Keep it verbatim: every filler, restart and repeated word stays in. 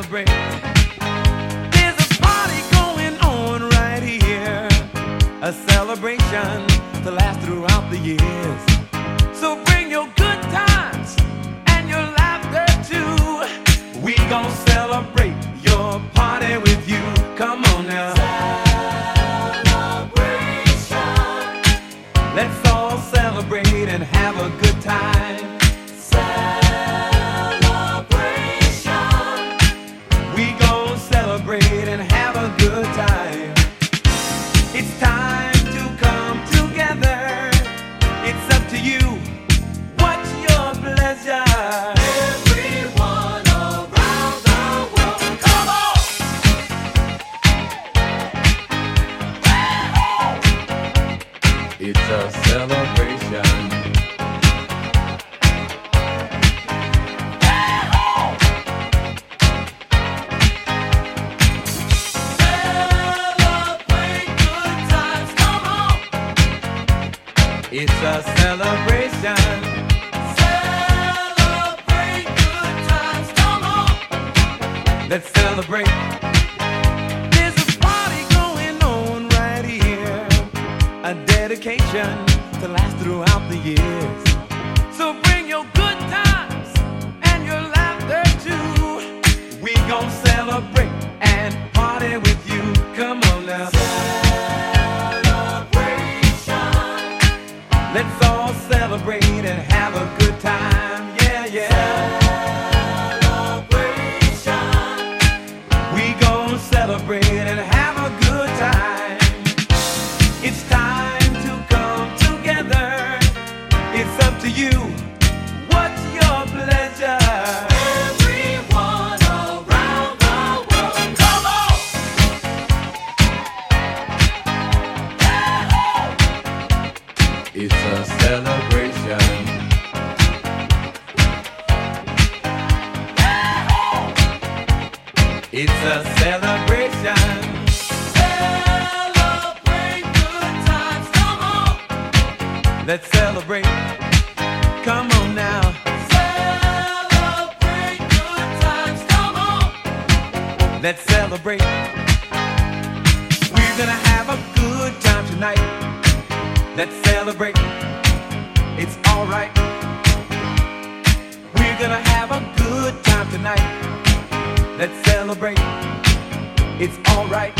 celebrate. There's a party going on right here, a celebration to last throughout the years. So bring your good times and your laughter too. We gon' celebrate your party with you. Come on now. Celebration. Let's all celebrate and have a good time. Celebration. We gon' celebrate and have a good time. It's time to come together. It's up to you. What's your pleasure? Everyone around the world, come on! It's a celebration. Celebrate good times, come on! It's a celebration. Celebrate good times, come on! Let's celebrate. There's a party going on right here, a dedication to last throughout the years. So bring your good times and your laughter too. We gon' celebrate and party with you. Come on now. Celebration. Let's all celebrate and have a good time. Yeah, yeah. Celebration. We gon' celebrate and have a good time. It's time to come together. It's up to you. What's your pleasure? Everyone around the world, come on! It's a celebration. It's a celebration. Celebrate good times, come on! Let's celebrate. Come on now. Celebrate good times, come on! Let's celebrate. We're gonna have a good time tonight. Let's celebrate. It's alright. We're gonna have a good time tonight. Let's celebrate. It's alright.